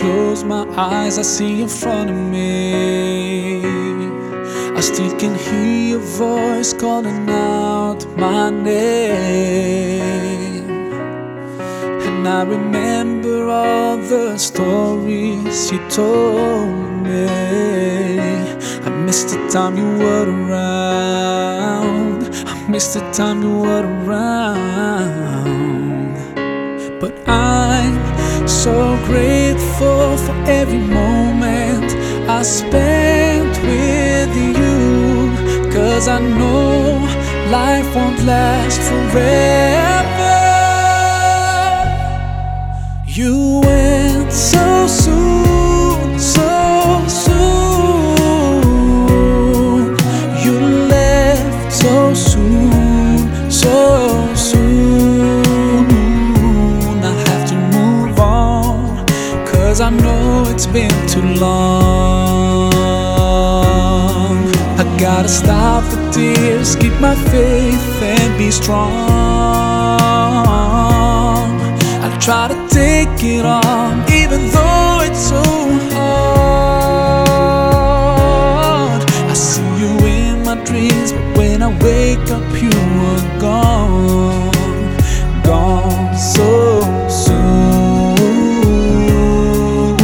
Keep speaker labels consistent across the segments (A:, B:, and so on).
A: close my eyes, I see in front of me. I still can hear your voice calling out my name. And I remember all the stories you told me. I miss the time you were around. I miss the time you were around. But I'm so grateful for every moment I spent with you, 'cause I know life won't last forever. You went so soon, so soon. You left so soon, so soon. I have to move on, 'cause I know it's been too long. I gotta stop the tears, keep my faith and be strong. I try to take it on, even though it's so hard. I see you in my dreams, but when I wake up you are gone, gone so soon.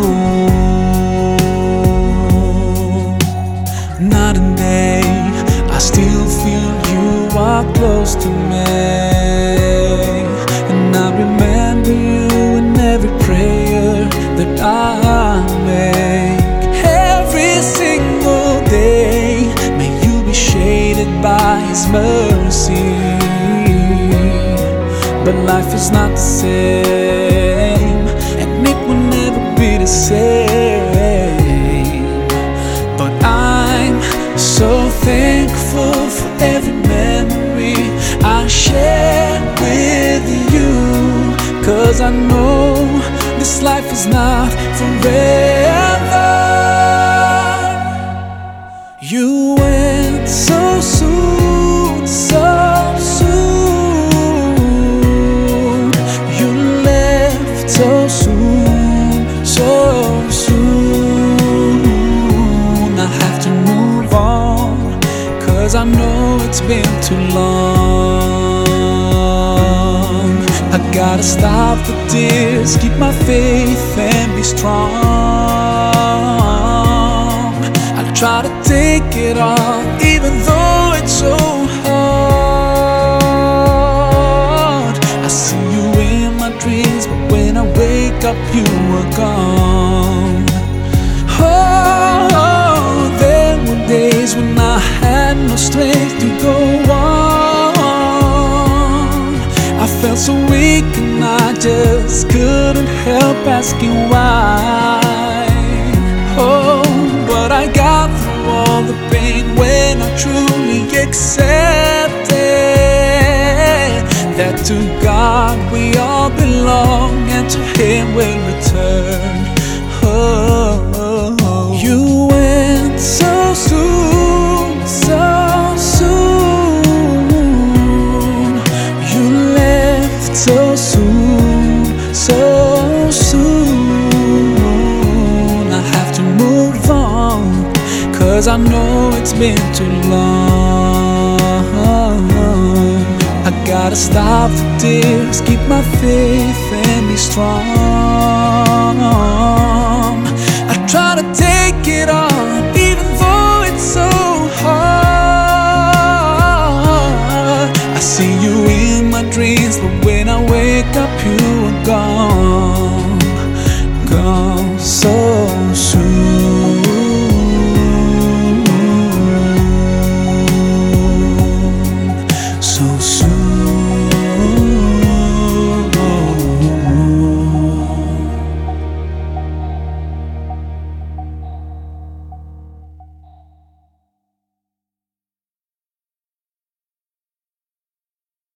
A: Night and day, I still feel you are close to me. And I remember you in every prayer that I make. Every single day, may you be shaded by His mercy. But life is not the same, and it will never be the same. But I'm so thankful for every memory I shared with you, 'cause I know this life is not forever. You went so soon, so soon. You left so soon, so soon. I have to move on, 'cause I know it's been too long. I gotta stop the tears, keep my faith and be strong. I try to take it on, even though it's so hard. I see you in my dreams, but when I wake up you are gone. Oh, there were days when I had no strength to go on. I felt so weak and I just couldn't help asking why. Oh, but I got through all the pain when I truly accepted that to God we all belong, and to Him we'll return. Oh, you went so soon, so soon. You left so soon, so soon. I have to move on, 'cause I know it's been too long. I gotta stop the tears, keep my faith and be strong. I try to take it on, even though it's so hard. I see you in my dreams, but when I wake up you are gone, gone so